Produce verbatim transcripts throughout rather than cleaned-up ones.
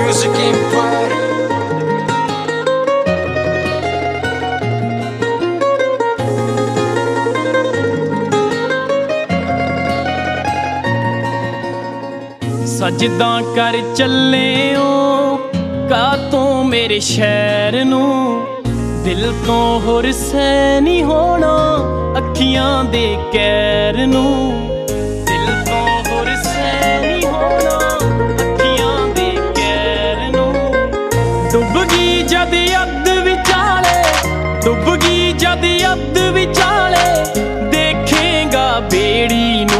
Music Empire. सजदा कर चले का तू मेरे शहर नू दिल तो होर सै नहीं होना अखियां दे कैर नू दिल तो होर सै नहीं होना अखियां दे कैर नू डुब गई जद अध विचाले डुब गई जद अध विचाले देखेगा बेड़ी नू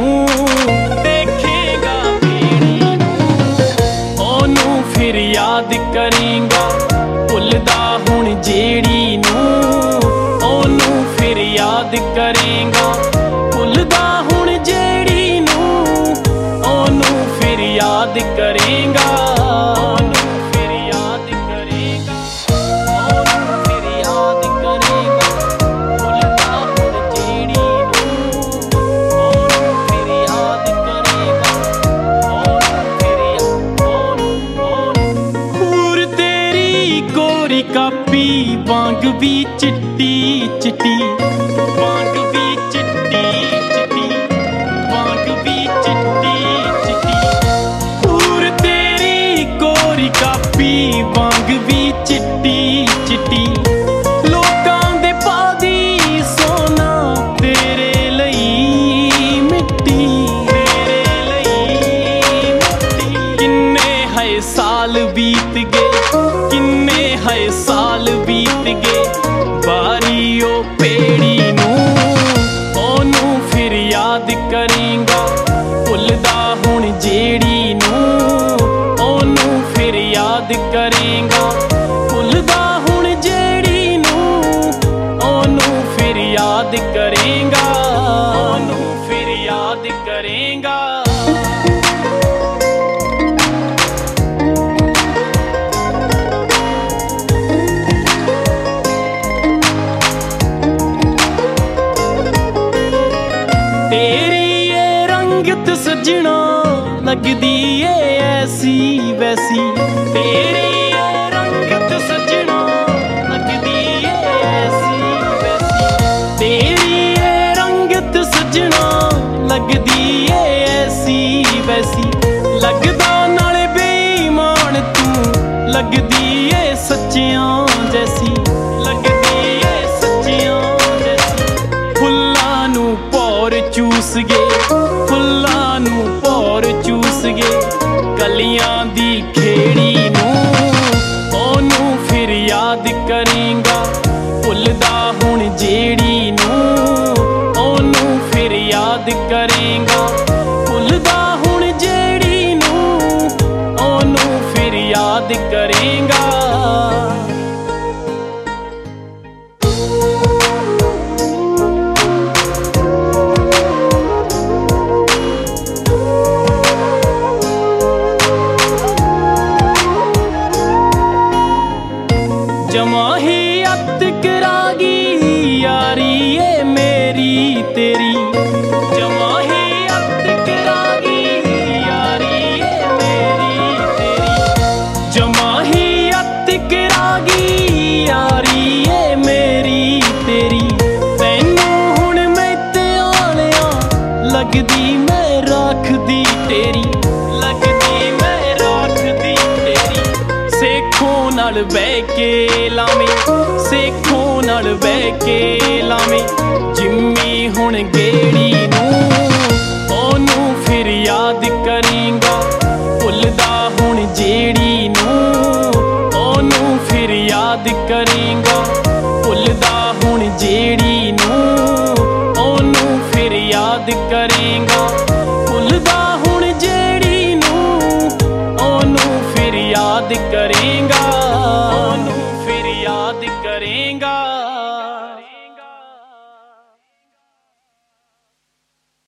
फिर याद करेंगा भुलदा हुण जेड़ी नू ओनू फिर याद करेंगा भुलदा हुण जेड़ी नू ओनू फिर याद करेंगा ओनू फिर याद करेंगा ओनू फिर याद करेंगा भुलदा हुण जेड़ी नू ओनू फिर याद करेंगा कापी वांग भी चिट्टी चिट्टी वांग भी चिट्टी चिट्टी वांग भी चिट्टी चिट्टी पूर तेरी कोरी कापी वांग भी चिट्टी चिट्टी लोकां दे पादी सोना तेरे लई मिट्टी तेरे लई मिट्टी किन्ने है साल बीत गए किन्ने है साल बीत गए बारी ओ पेड़ी नू ओनू फिर याद करेंगा भुलदा हुण जेड़ी नू ओनू फिर याद करेंगा भुलदा हुण जेड़ी नू ओनू फिर याद करेंगा ओनू फिर याद करेंगा तेरी ये रंगत सजना लगदी ए ऐसी वैसी तेरी ये रंगत सजना लगदी ए ऐसी वैसी तेरी ये रंगत सजना लगदी ए ऐसी वैसी लगदा नाले बेईमान तू लगदी ए सच्चियां जैसी लगदी ए सच्चियां जैसी फुल्लां नू पौर चूस गए फुल्लां नू पौर चूस गए कलियां दी खेड़ी नू ओनू फिर याद करेंगा भुलदा हुण जेड़ी नू ओनू फिर याद करेंगा भुलदा हुण जेड़ी नू ओनू फिर याद करेंगा जमा ही अत करागी यारी ये मेरी तेरी जमा ही अत करागी यारी ये मेरी तेरी जमा ही अत करागी यारी ये मेरी तेरी तैनू हुण मैं ते आलिया लगदी मैं रखदी तेरी लगदी मैं रखदी तेरी सेखों नाल बह के लावें सेखों नाल बह के लावें जिम्मी हुण गेड़ी नू ओनू फिर याद करेंगा भुलदा हुण जेड़ी नू ओनू फिर याद करेंगा भुलदा हुण जेड़ी नू ओनू फिर याद करें